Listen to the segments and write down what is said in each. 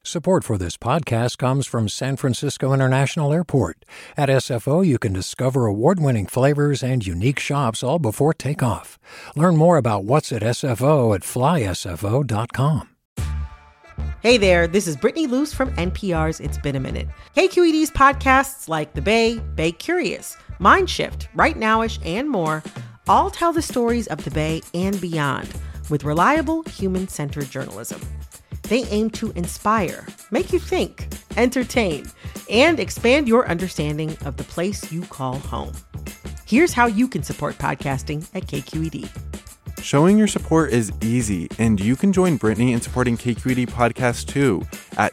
Support for this podcast comes from San Francisco International Airport. At SFO, you can discover award-winning flavors and unique shops all before takeoff. Learn more about what's at SFO at flysfo.com. Hey there, this is Brittany Luce from NPR's It's Been a Minute. KQED's podcasts like The Bay Curious, Mindshift, Right Nowish, and more all tell the stories of the Bay and beyond with reliable, human-centered journalism. They aim to inspire, make you think, entertain, and expand your understanding of the place you call home. Here's how you can support podcasting at KQED. Showing your support is easy, and you can join Brittany in supporting KQED Podcast too at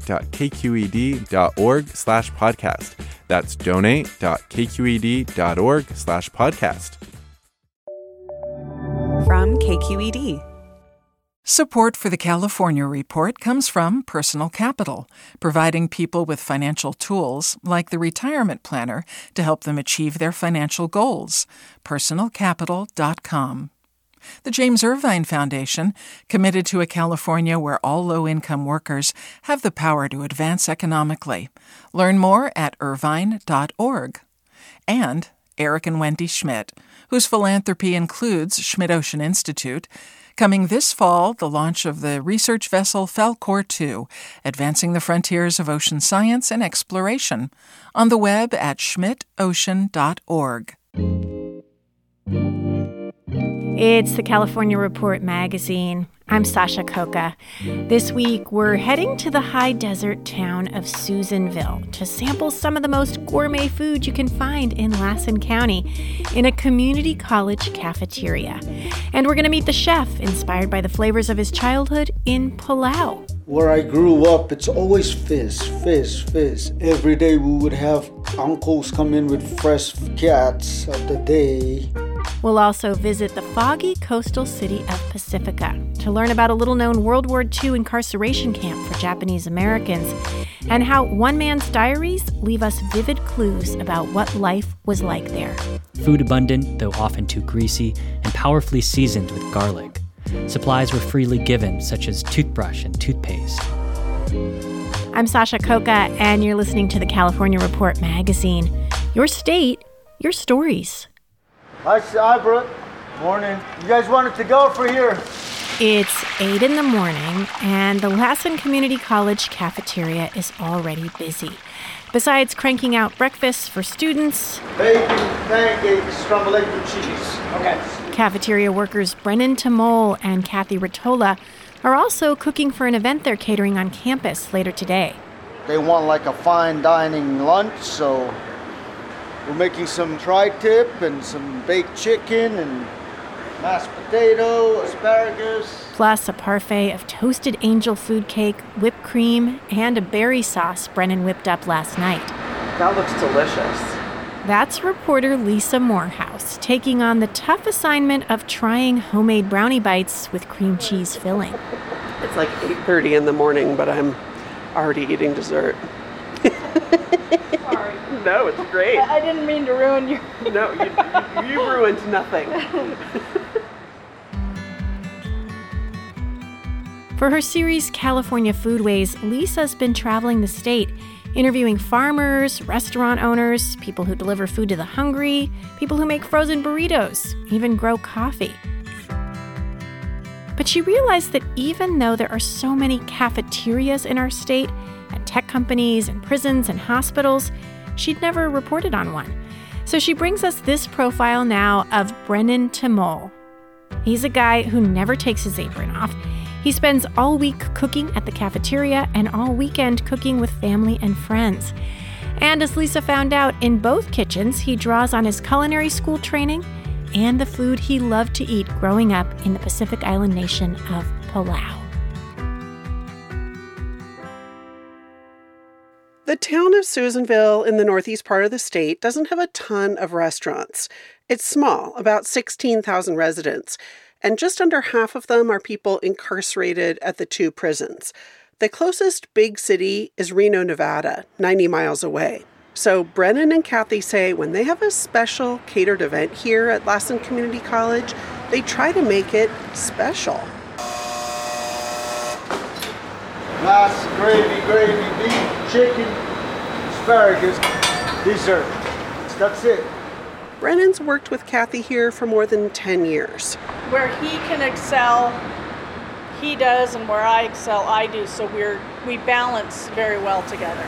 donate.kqed.org/podcast. That's donate.kqed.org/podcast. From KQED. Support for the California Report comes from Personal Capital, providing people with financial tools, like the retirement planner, to help them achieve their financial goals. PersonalCapital.com. The James Irvine Foundation, committed to a California where all low-income workers have the power to advance economically. Learn more at irvine.org. And Eric and Wendy Schmidt, whose philanthropy includes Schmidt Ocean Institute. Coming this fall, the launch of the research vessel Falkor 2, advancing the frontiers of ocean science and exploration. On the web at schmidtocean.org. It's the California Report magazine. I'm Sasha Khokha. This week, we're heading to the high desert town of Susanville to sample some of the most gourmet food you can find in Lassen County in a community college cafeteria. And we're going to meet the chef, inspired by the flavors of his childhood in Palau. Where I grew up, it's always fish. Every day we would have uncles come in with fresh cats of the day. We'll also visit the foggy coastal city of Pacifica to learn about a little-known World War II incarceration camp for Japanese Americans and how one man's diaries leave us vivid clues about what life was like there. Food abundant, though often too greasy, and powerfully seasoned with garlic. Supplies were freely given, such as toothbrush and toothpaste. I'm Sasha Khokha, and you're listening to the California Report magazine. Your state, your stories. Hi, Brooke. Morning. You guys wanted to go for here? It's 8 in the morning, and the Lassen Community College cafeteria is already busy. Besides cranking out breakfasts for students, Bacon, pancakes, scrambled eggs with cheese. Okay. Cafeteria workers Brennan Tamol and Kathy Ratola are also cooking for an event they're catering on campus later today. They want like a fine dining lunch, so we're making some tri-tip and some baked chicken and mashed potato, asparagus. Plus a parfait of toasted angel food cake, whipped cream, and a berry sauce Brennan whipped up last night. That looks delicious. That's reporter Lisa Morehouse taking on the tough assignment of trying homemade brownie bites with cream cheese filling. It's like 8:30 in the morning, but I'm already eating dessert. Sorry. No, it's great. I didn't mean to ruin your... No, you ruined nothing. For her series California Foodways, Lisa's been traveling the state, interviewing farmers, restaurant owners, people who deliver food to the hungry, people who make frozen burritos, even grow coffee. But she realized that even though there are so many cafeterias in our state, and tech companies and prisons and hospitals, she'd never reported on one. So she brings us this profile now of Brennan Tamol. He's a guy who never takes his apron off. He spends all week cooking at the cafeteria and all weekend cooking with family and friends. And as Lisa found out, in both kitchens, he draws on his culinary school training and the food he loved to eat growing up in the Pacific Island nation of Palau. The town of Susanville in the northeast part of the state doesn't have a ton of restaurants. It's small, about 16,000 residents, and just under half of them are people incarcerated at the two prisons. The closest big city is Reno, Nevada, 90 miles away. So Brennan and Kathy say when they have a special catered event here at Lassen Community College, they try to make it special. Nice gravy, beef, chicken, asparagus, dessert. That's it. Brennan's worked with Kathy here for more than 10 years. Where he can excel, he does, and where I excel, I do. So we balance very well together.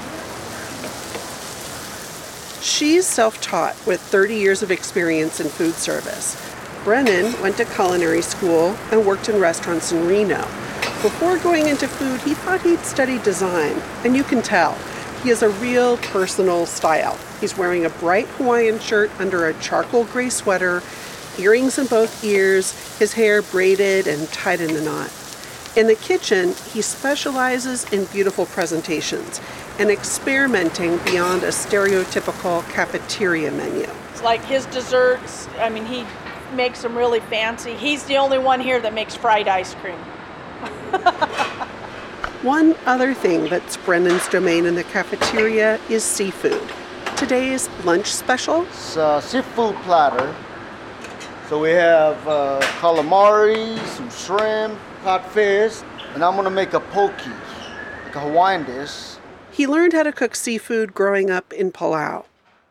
She's self-taught with 30 years of experience in food service. Brennan went to culinary school and worked in restaurants in Reno. Before going into food, he thought he'd study design, and you can tell. He has a real personal style. He's wearing a bright Hawaiian shirt under a charcoal gray sweater, earrings in both ears, his hair braided and tied in a knot. In the kitchen, he specializes in beautiful presentations and experimenting beyond a stereotypical cafeteria menu. It's like his desserts, he makes them really fancy. He's the only one here that makes fried ice cream. One other thing that's Brennan's domain in the cafeteria is seafood. Today's lunch special? It's a seafood platter. So we have calamari, some shrimp, codfish, and I'm gonna make a poke, like a Hawaiian dish. He learned how to cook seafood growing up in Palau.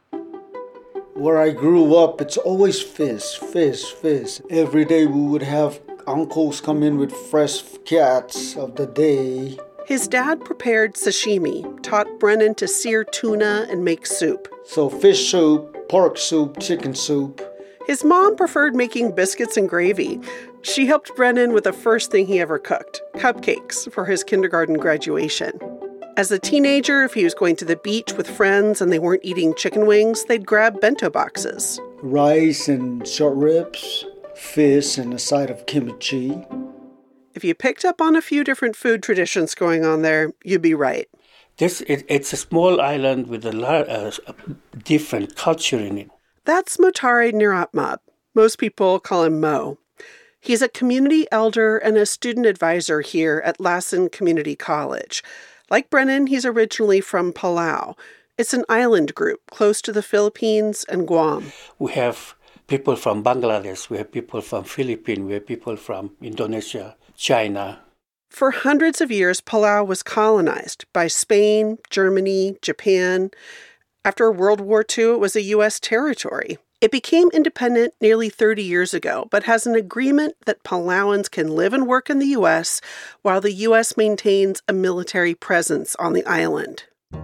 Where I grew up, it's always fish. Every day we would have uncles come in with fresh cats of the day. His dad prepared sashimi, taught Brennan to sear tuna and make soup. So fish soup, pork soup, chicken soup. His mom preferred making biscuits and gravy. She helped Brennan with the first thing he ever cooked, cupcakes, for his kindergarten graduation. As a teenager, if he was going to the beach with friends and they weren't eating chicken wings, they'd grab bento boxes. Rice and short ribs, fish and a side of kimchi. If you picked up on a few different food traditions going on there, you'd be right. It's a small island with a different culture in it. That's Motare Niratmab. Most people call him Mo. He's a community elder and a student advisor here at Lassen Community College. Like Brennan, he's originally from Palau. It's an island group close to the Philippines and Guam. We have people from Bangladesh, we have people from Philippines, we have people from Indonesia, China. For hundreds of years, Palau was colonized by Spain, Germany, Japan. After World War II, it was a U.S. territory. It became independent nearly 30 years ago, but has an agreement that Palauans can live and work in the U.S. while the U.S. maintains a military presence on the island.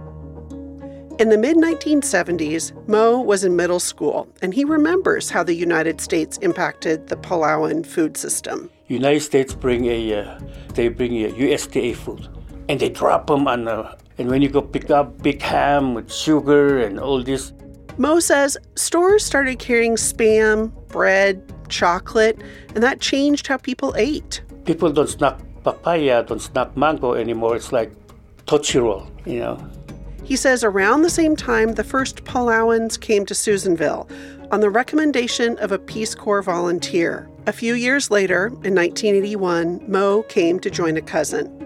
In the mid-1970s, Mo was in middle school, and he remembers how the United States impacted the Palauan food system. United States bring a USDA food, and they drop them on and when you go pick up big ham with sugar and all this. Mo says stores started carrying Spam, bread, chocolate, and that changed how people ate. People don't snack papaya, don't snack mango anymore. It's like Tootsie Roll, He says around the same time, the first Palauans came to Susanville on the recommendation of a Peace Corps volunteer. A few years later, in 1981, Mo came to join a cousin.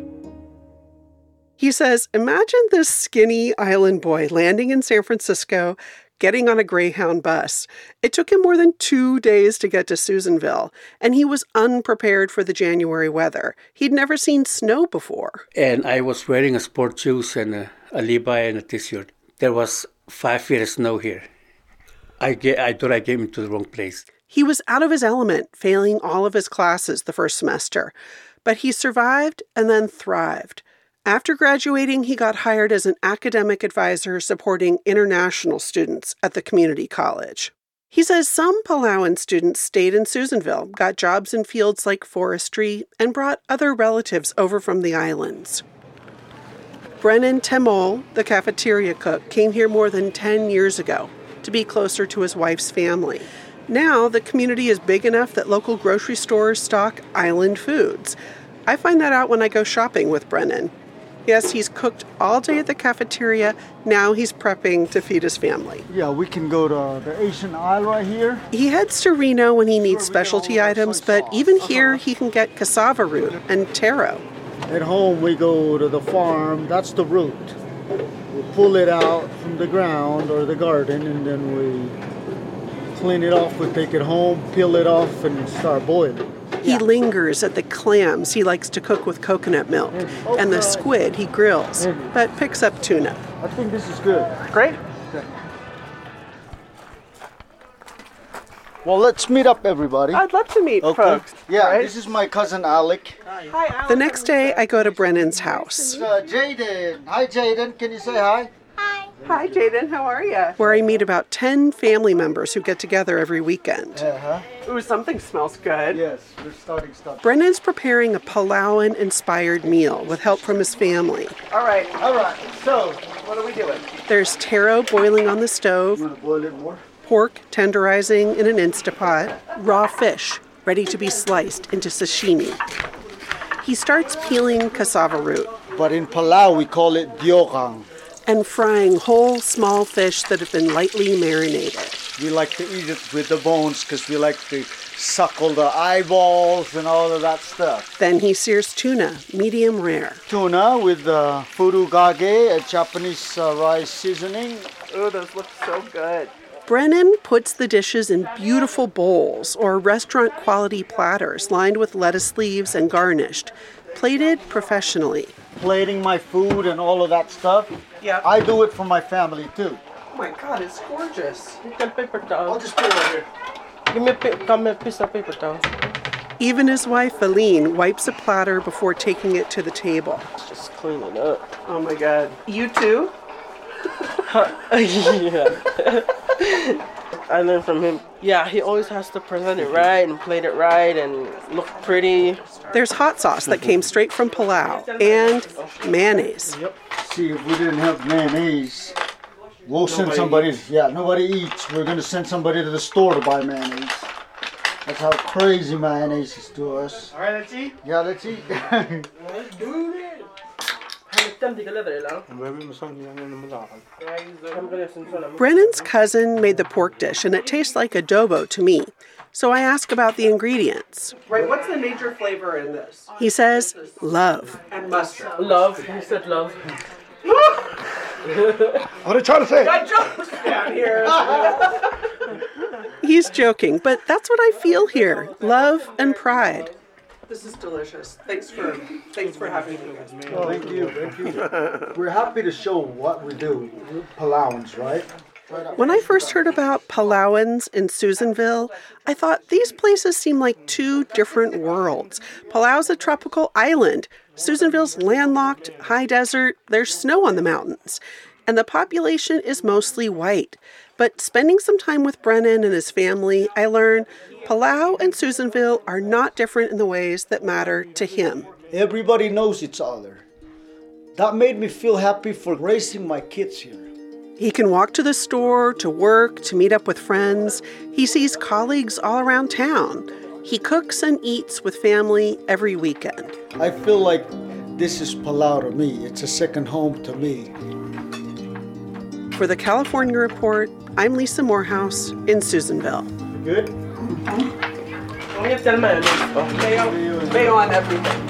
He says, imagine this skinny island boy landing in San Francisco, getting on a Greyhound bus. It took him more than 2 days to get to Susanville, and he was unprepared for the January weather. He'd never seen snow before. And I was wearing a sport shoes and a Levi and a t-shirt. There was 5 feet of snow here. I thought I came into the wrong place. He was out of his element, failing all of his classes the first semester. But he survived and then thrived. After graduating, he got hired as an academic advisor supporting international students at the community college. He says some Palauan students stayed in Susanville, got jobs in fields like forestry, and brought other relatives over from the islands. Brennan Temol, the cafeteria cook, came here more than 10 years ago to be closer to his wife's family. Now, the community is big enough that local grocery stores stock island foods. I find that out when I go shopping with Brennan. Yes, he's cooked all day at the cafeteria. Now he's prepping to feed his family. Yeah, we can go to the Asian aisle right here. He heads to Reno when he needs specialty items, but even here he can get cassava root and taro. At home, we go to the farm. That's the root. We pull it out from the ground or the garden, and then we clean it off. We take it home, peel it off, and start boiling. He lingers at the clams he likes to cook with coconut milk and the squid he grills, but picks up tuna. I think this is good. Great. Okay. Well, let's meet up, everybody. I'd love to meet folks. Yeah, right? This is my cousin Alec. Hi, Alec. The next day, I go to Brennan's house. Jaden. Hi, Jaden. Can you say hi? Hi, Jaden. How are you? Where I meet about 10 family members who get together every weekend. Ooh, something smells good. Yes, we're starting stuff. Brennan's preparing a Palauan-inspired meal with help from his family. All right. So, what are we doing? There's taro boiling on the stove. You want to boil it more? Pork tenderizing in an Instapot. Raw fish ready to be sliced into sashimi. He starts peeling cassava root. But in Palau, we call it diokang. And frying whole small fish that have been lightly marinated. We like to eat it with the bones because we like to suckle the eyeballs and all of that stuff. Then he sears tuna, medium rare. Tuna with furugage, a Japanese rice seasoning. Oh, those look so good. Brennan puts the dishes in beautiful bowls or restaurant-quality platters lined with lettuce leaves and garnished, plated professionally. Plating my food and all of that stuff. Yeah. I do it for my family too. Oh my God, it's gorgeous. You can paper towel. I'll just put it right here. Give me a piece of paper towel. Even his wife, Aline, wipes a platter before taking it to the table. Just clean it up. Oh my God. You too? Yeah. I learned from him. Yeah, he always has to present it right and plate it right and look pretty. There's hot sauce that came straight from Palau and mayonnaise. Yep. See, if we didn't have mayonnaise, we'll send somebody. Yeah, nobody eats. We're going to send somebody to the store to buy mayonnaise. That's how crazy mayonnaise is to us. All right, let's eat. Yeah, let's eat. Let's do it. Brennan's cousin made the pork dish, and it tastes like adobo to me. So I ask about the ingredients. Right, what's the major flavor in this? He says, love. And mustard. Love. He said love. What are you trying to say? Got jokes down here. He's joking, but that's what I feel here. Love and pride. This is delicious. Thanks for having me. Oh, thank you. We're happy to show what we do. We're Palauans, right? When I first heard about Palauans in Susanville, I thought these places seem like two different worlds. Palau's a tropical island. Susanville's landlocked, high desert. There's snow on the mountains. And the population is mostly white. But spending some time with Brennan and his family, I learned Palau and Susanville are not different in the ways that matter to him. Everybody knows each other. That made me feel happy for raising my kids here. He can walk to the store, to work, to meet up with friends. He sees colleagues all around town. He cooks and eats with family every weekend. I feel like this is Palau to me. It's a second home to me. For the California Report, I'm Lisa Morehouse in Susanville. Good? We have 10 minutes. Mayo on everything.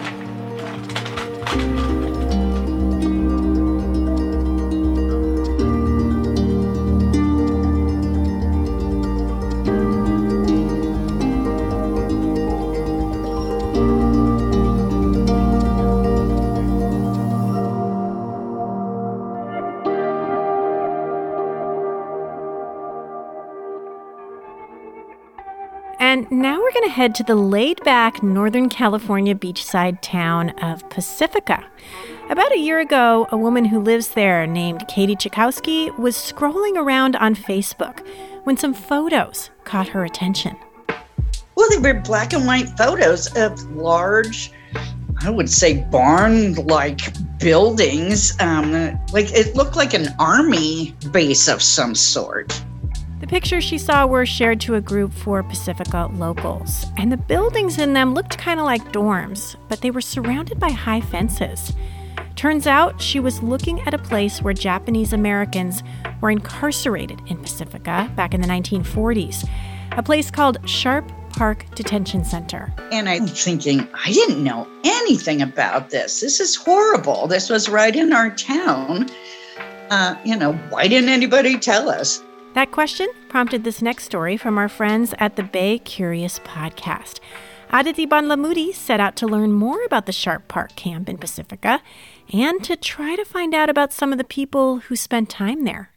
And now we're going to head to the laid-back Northern California beachside town of Pacifica. About a year ago, a woman who lives there named Katie Chakowski was scrolling around on Facebook when some photos caught her attention. Well, they were black and white photos of large, I would say barn-like buildings. Like it looked like an army base of some sort. The pictures she saw were shared to a group for Pacifica locals, and the buildings in them looked kind of like dorms, but they were surrounded by high fences. Turns out she was looking at a place where Japanese Americans were incarcerated in Pacifica back in the 1940s, a place called Sharp Park Detention Center. And I'm thinking, I didn't know anything about this. This is horrible. This was right in our town. Why didn't anybody tell us? That question prompted this next story from our friends at the Bay Curious podcast. Aditi Banlamudi set out to learn more about the Sharp Park camp in Pacifica and to try to find out about some of the people who spent time there.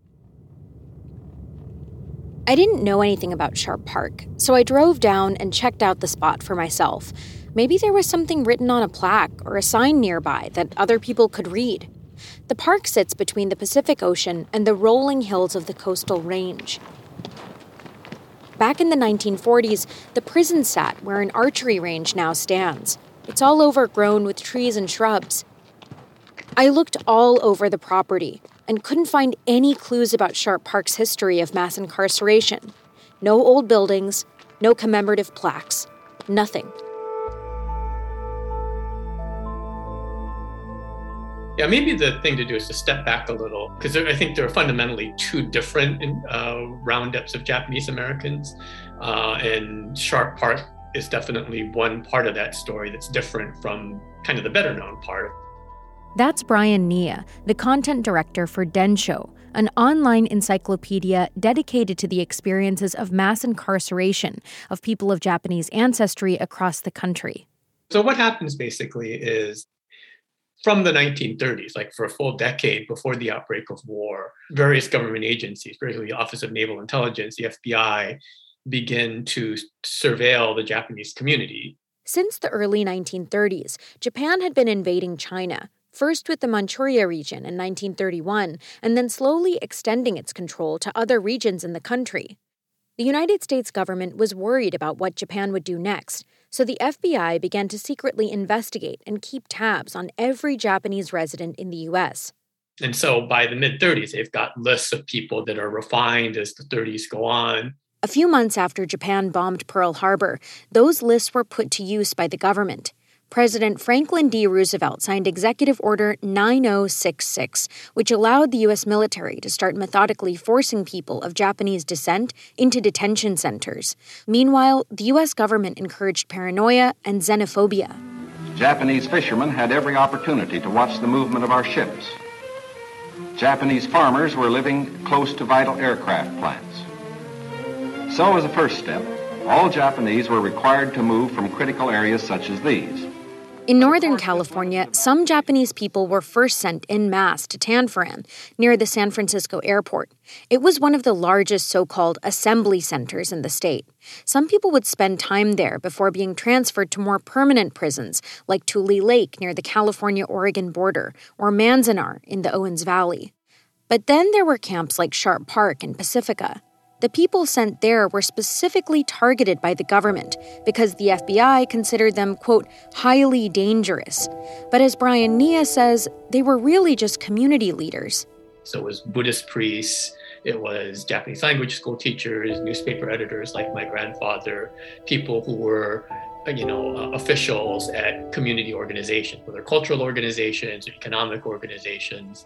I didn't know anything about Sharp Park, so I drove down and checked out the spot for myself. Maybe there was something written on a plaque or a sign nearby that other people could read. The park sits between the Pacific Ocean and the rolling hills of the coastal range. Back in the 1940s, the prison sat where an archery range now stands. It's all overgrown with trees and shrubs. I looked all over the property and couldn't find any clues about Sharp Park's history of mass incarceration. No old buildings, no commemorative plaques, nothing. Yeah, maybe the thing to do is to step back a little, because I think there are fundamentally two different roundups of Japanese Americans, and Sharp Park is definitely one part of that story that's different from kind of the better known part. That's Brian Nia, the content director for Densho, an online encyclopedia dedicated to the experiences of mass incarceration of people of Japanese ancestry across the country. So what happens basically is, from the 1930s, like for a full decade before the outbreak of war, various government agencies, particularly the Office of Naval Intelligence, the FBI, begin to surveil the Japanese community. Since the early 1930s, Japan had been invading China, first with the Manchuria region in 1931, and then slowly extending its control to other regions in the country. The United States government was worried about what Japan would do next, so the FBI began to secretly investigate and keep tabs on every Japanese resident in the U.S. And so by the mid-30s, they've got lists of people that are refined as the 30s go on. A few months after Japan bombed Pearl Harbor, those lists were put to use by the government. President Franklin D. Roosevelt signed Executive Order 9066, which allowed the U.S. military to start methodically forcing people of Japanese descent into detention centers. Meanwhile, the U.S. government encouraged paranoia and xenophobia. Japanese fishermen had every opportunity to watch the movement of our ships. Japanese farmers were living close to vital aircraft plants. So as a first step, all Japanese were required to move from critical areas such as these. In Northern California, some Japanese people were first sent en masse to Tanforan, near the San Francisco airport. It was one of the largest so-called assembly centers in the state. Some people would spend time there before being transferred to more permanent prisons, like Tule Lake near the California-Oregon border, or Manzanar in the Owens Valley. But then there were camps like Sharp Park in Pacifica. The people sent there were specifically targeted by the government because the FBI considered them, quote, highly dangerous. But as Brian Nia says, they were really just community leaders. So it was Buddhist priests, it was Japanese language school teachers, newspaper editors like my grandfather, people who were, officials at community organizations, whether cultural organizations or economic organizations.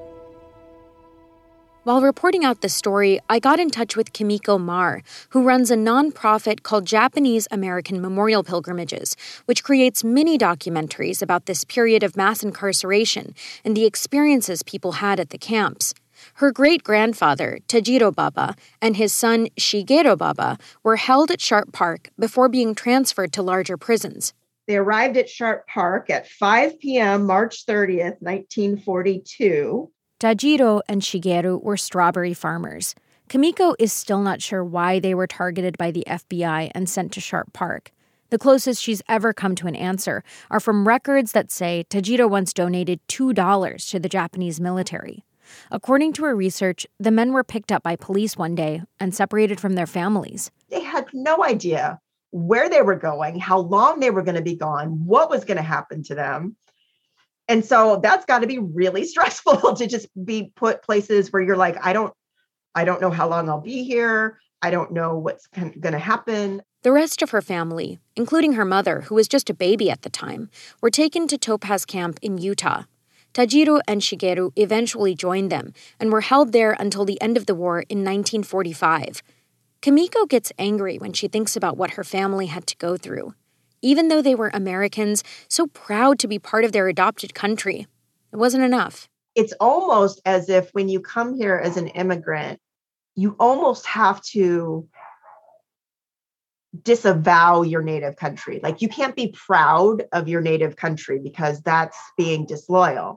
While reporting out the story, I got in touch with Kimiko Mar, who runs a nonprofit called Japanese American Memorial Pilgrimages, which creates mini documentaries about this period of mass incarceration and the experiences people had at the camps. Her great-grandfather, Tajiro Baba, and his son, Shigeru Baba, were held at Sharp Park before being transferred to larger prisons. They arrived at Sharp Park at 5 p.m. March 30th, 1942. Tajiro and Shigeru were strawberry farmers. Kimiko is still not sure why they were targeted by the FBI and sent to Sharp Park. The closest she's ever come to an answer are from records that say Tajiro once donated $2 to the Japanese military. According to her research, the men were picked up by police one day and separated from their families. They had no idea where they were going, how long they were going to be gone, what was going to happen to them. And so that's got to be really stressful to just be put places where you're like, I don't know how long I'll be here. I don't know what's going to happen. The rest of her family, including her mother, who was just a baby at the time, were taken to Topaz Camp in Utah. Tajiro and Shigeru eventually joined them and were held there until the end of the war in 1945. Kimiko gets angry when she thinks about what her family had to go through. Even though they were Americans, so proud to be part of their adopted country, it wasn't enough. It's almost as if when you come here as an immigrant, you almost have to disavow your native country. Like, you can't be proud of your native country because that's being disloyal.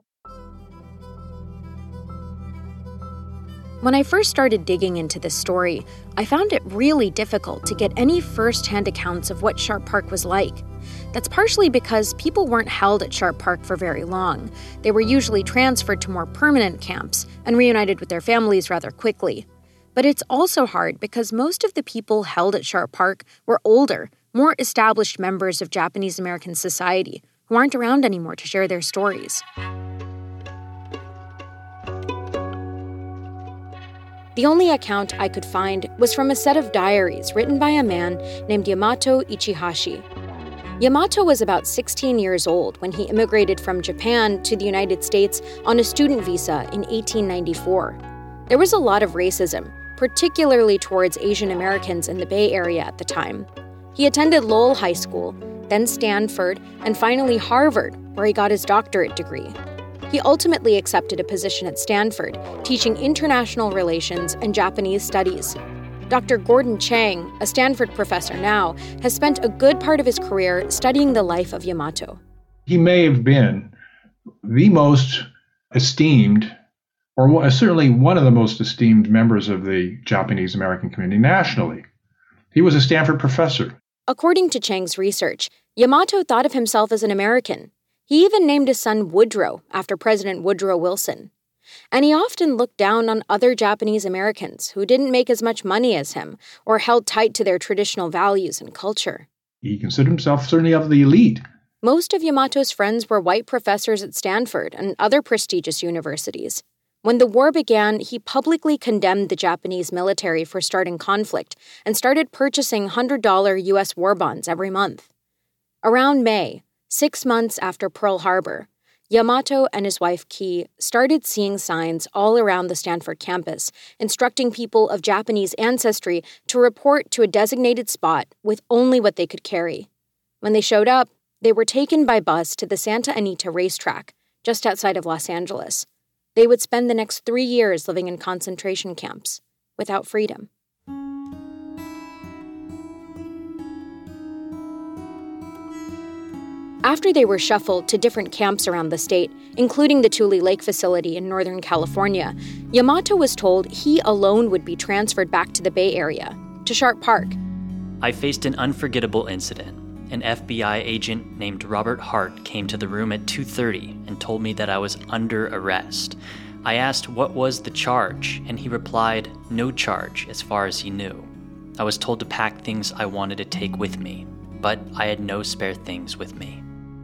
When I first started digging into this story, I found it really difficult to get any first-hand accounts of what Sharp Park was like. That's partially because people weren't held at Sharp Park for very long. They were usually transferred to more permanent camps and reunited with their families rather quickly. But it's also hard because most of the people held at Sharp Park were older, more established members of Japanese American society who aren't around anymore to share their stories. The only account I could find was from a set of diaries written by a man named Yamato Ichihashi. Yamato was about 16 years old when he immigrated from Japan to the United States on a student visa in 1894. There was a lot of racism, particularly towards Asian Americans in the Bay Area at the time. He attended Lowell High School, then Stanford, and finally Harvard, where he got his doctorate degree. He ultimately accepted a position at Stanford, teaching international relations and Japanese studies. Dr. Gordon Chang, a Stanford professor now, has spent a good part of his career studying the life of Yamato. He may have been the most esteemed, or certainly one of the most esteemed members of the Japanese American community nationally. He was a Stanford professor. According to Chang's research, Yamato thought of himself as an American. He even named his son Woodrow after President Woodrow Wilson. And he often looked down on other Japanese Americans who didn't make as much money as him or held tight to their traditional values and culture. He considered himself certainly of the elite. Most of Yamato's friends were white professors at Stanford and other prestigious universities. When the war began, he publicly condemned the Japanese military for starting conflict and started purchasing $100 U.S. war bonds every month. Around May, 6 months after Pearl Harbor, Yamato and his wife Ki started seeing signs all around the Stanford campus, instructing people of Japanese ancestry to report to a designated spot with only what they could carry. When they showed up, they were taken by bus to the Santa Anita racetrack, just outside of Los Angeles. They would spend the next 3 years living in concentration camps, without freedom. After they were shuffled to different camps around the state, including the Tule Lake facility in Northern California, Yamato was told he alone would be transferred back to the Bay Area, to Sharp Park. I faced an unforgettable incident. An FBI agent named Robert Hart came to the room at 2:30 and told me that I was under arrest. I asked what was the charge, and he replied, no charge as far as he knew. I was told to pack things I wanted to take with me, but I had no spare things with me.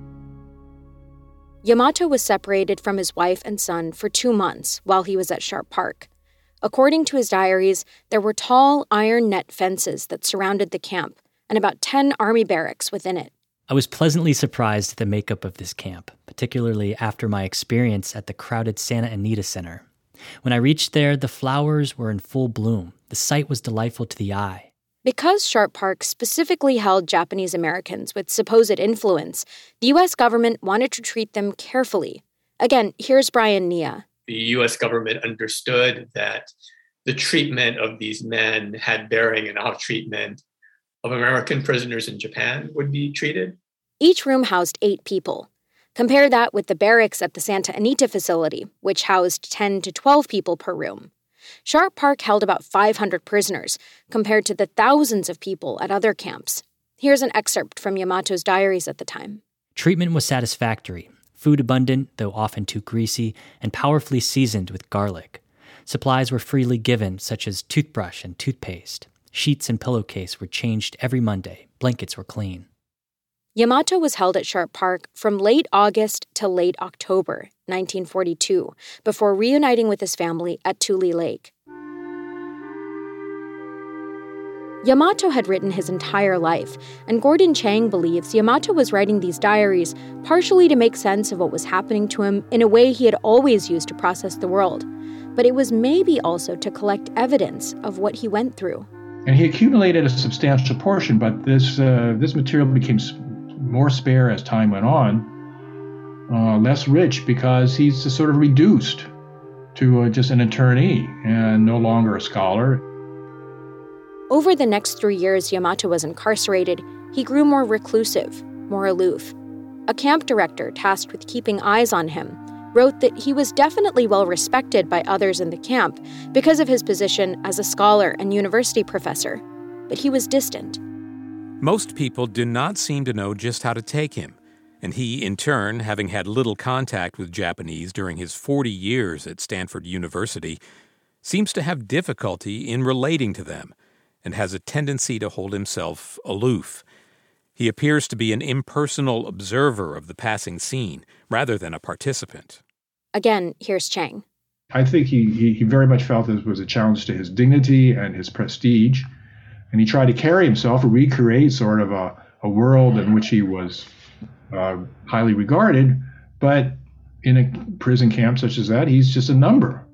Yamato was separated from his wife and son for 2 months while he was at Sharp Park. According to his diaries, there were tall iron net fences that surrounded the camp and about 10 army barracks within it. I was pleasantly surprised at the makeup of this camp, particularly after my experience at the crowded Santa Anita Center. When I reached there, the flowers were in full bloom. The sight was delightful to the eye. Because Sharp Park specifically held Japanese Americans with supposed influence, the U.S. government wanted to treat them carefully. Again, here's Brian Nia. The U.S. government understood that the treatment of these men had bearing on how treatment of American prisoners in Japan would be treated. Each room housed 8 people. Compare that with the barracks at the Santa Anita facility, which housed 10 to 12 people per room. Sharp Park held about 500 prisoners, compared to the thousands of people at other camps. Here's an excerpt from Yamato's diaries at the time. Treatment was satisfactory, food abundant, though often too greasy, and powerfully seasoned with garlic. Supplies were freely given, such as toothbrush and toothpaste. Sheets and pillowcase were changed every Monday. Blankets were clean. Yamato was held at Sharp Park from late August to late October 1942, before reuniting with his family at Tule Lake. Yamato had written his entire life, and Gordon Chang believes Yamato was writing these diaries partially to make sense of what was happening to him in a way he had always used to process the world, but it was maybe also to collect evidence of what he went through. And he accumulated a substantial portion, but this material became more spare as time went on, less rich because he's sort of reduced to just an attorney and no longer a scholar. Over the next 3 years Yamato was incarcerated, he grew more reclusive, more aloof. A camp director tasked with keeping eyes on him wrote that he was definitely well respected by others in the camp because of his position as a scholar and university professor, but he was distant. Most people do not seem to know just how to take him, and he, in turn, having had little contact with Japanese during his 40 years at Stanford University, seems to have difficulty in relating to them and has a tendency to hold himself aloof. He appears to be an impersonal observer of the passing scene rather than a participant. Again, here's Chang. I think he very much felt this was a challenge to his dignity and his prestige, and he tried to carry himself, recreate sort of a world in which he was highly regarded, but in a prison camp such as that, he's just a number.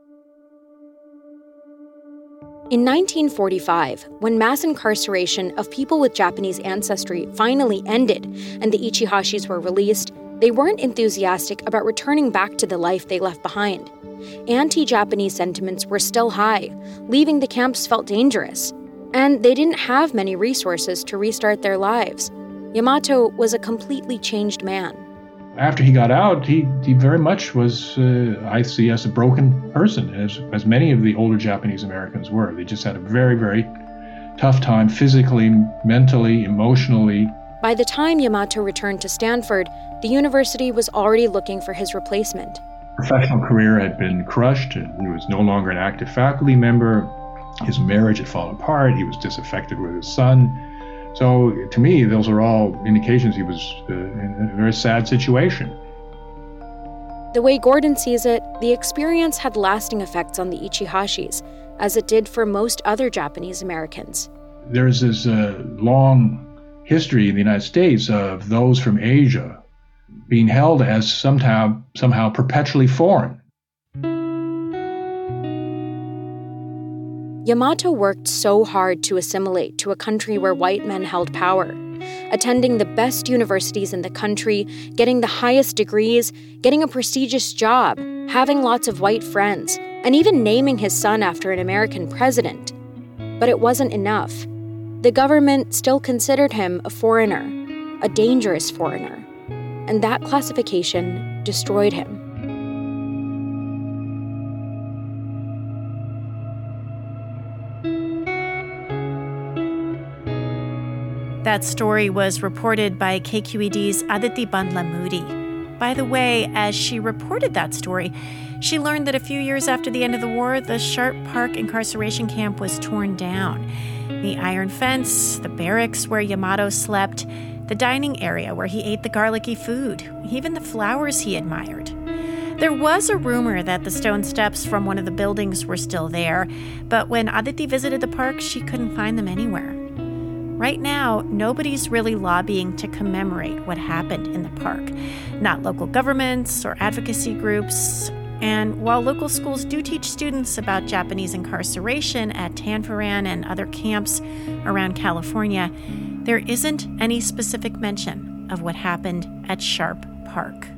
In 1945, when mass incarceration of people with Japanese ancestry finally ended and the Ichihashis were released, they weren't enthusiastic about returning back to the life they left behind. Anti-Japanese sentiments were still high, leaving the camps felt dangerous, and they didn't have many resources to restart their lives. Yamato was a completely changed man. After he got out, he very much was, I see, as a broken person, as many of the older Japanese Americans were. They just had a very, very tough time physically, mentally, emotionally. By the time Yamato returned to Stanford, the university was already looking for his replacement. Professional career had been crushed. He was no longer an active faculty member. His marriage had fallen apart. He was disaffected with his son. So to me, those are all indications he was in a very sad situation. The way Gordon sees it, the experience had lasting effects on the Ichihashis, as it did for most other Japanese Americans. There's this long history in the United States of those from Asia being held as somehow perpetually foreign. Yamato worked so hard to assimilate to a country where white men held power, attending the best universities in the country, getting the highest degrees, getting a prestigious job, having lots of white friends, and even naming his son after an American president. But it wasn't enough. The government still considered him a foreigner, a dangerous foreigner, and that classification destroyed him. That story was reported by KQED's Aditi Bandlamudi. By the way, as she reported that story, she learned that a few years after the end of the war, the Sharp Park incarceration camp was torn down. The iron fence, the barracks where Yamato slept, the dining area where he ate the garlicky food, even the flowers he admired. There was a rumor that the stone steps from one of the buildings were still there, but when Aditi visited the park, she couldn't find them anywhere. Right now, nobody's really lobbying to commemorate what happened in the park. Not local governments or advocacy groups. And while local schools do teach students about Japanese incarceration at Tanforan and other camps around California, there isn't any specific mention of what happened at Sharp Park.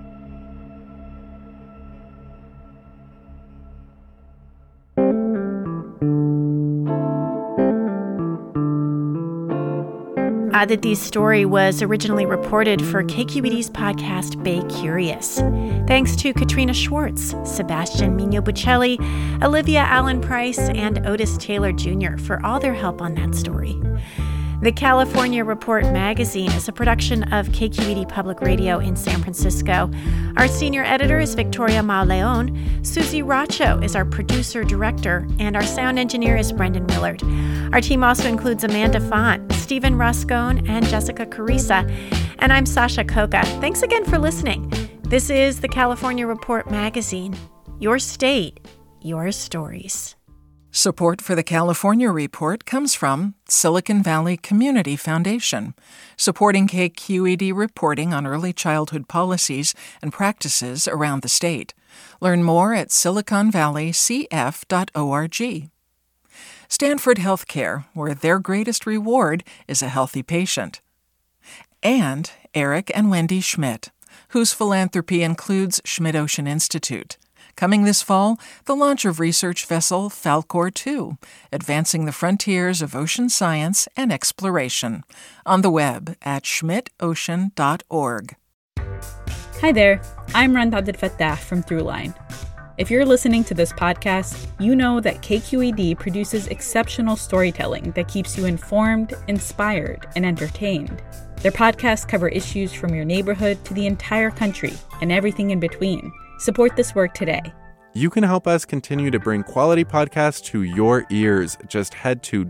Aditi's story was originally reported for KQED's podcast Bay Curious. Thanks to Katrina Schwartz, Sebastian Mino-Buccelli, Olivia Allen Price, and Otis Taylor Jr. for all their help on that story. The California Report magazine is a production of KQED Public Radio in San Francisco. Our senior editor is Victoria Mauleon. Susie Racho is our producer-director, and our sound engineer is Brendan Willard. Our team also includes Amanda Font, Stephen Ruscone, and Jessica Carissa. And I'm Sasha Coca. Thanks again for listening. This is the California Report magazine. Your state, your stories. Support for the California Report comes from Silicon Valley Community Foundation, supporting KQED reporting on early childhood policies and practices around the state. Learn more at siliconvalleycf.org. Stanford Healthcare, where their greatest reward is a healthy patient. And Eric and Wendy Schmidt, whose philanthropy includes Schmidt Ocean Institute. Coming this fall, the launch of research vessel Falkor 2, advancing the frontiers of ocean science and exploration. On the web at schmidtocean.org. Hi there, I'm Rand Abdel-Fattah from Throughline. If you're listening to this podcast, you know that KQED produces exceptional storytelling that keeps you informed, inspired, and entertained. Their podcasts cover issues from your neighborhood to the entire country and everything in between. Support this work today. You can help us continue to bring quality podcasts to your ears. Just head to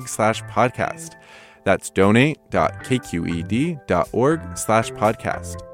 donate.kqed.org/podcast. That's donate.kqed.org/podcast.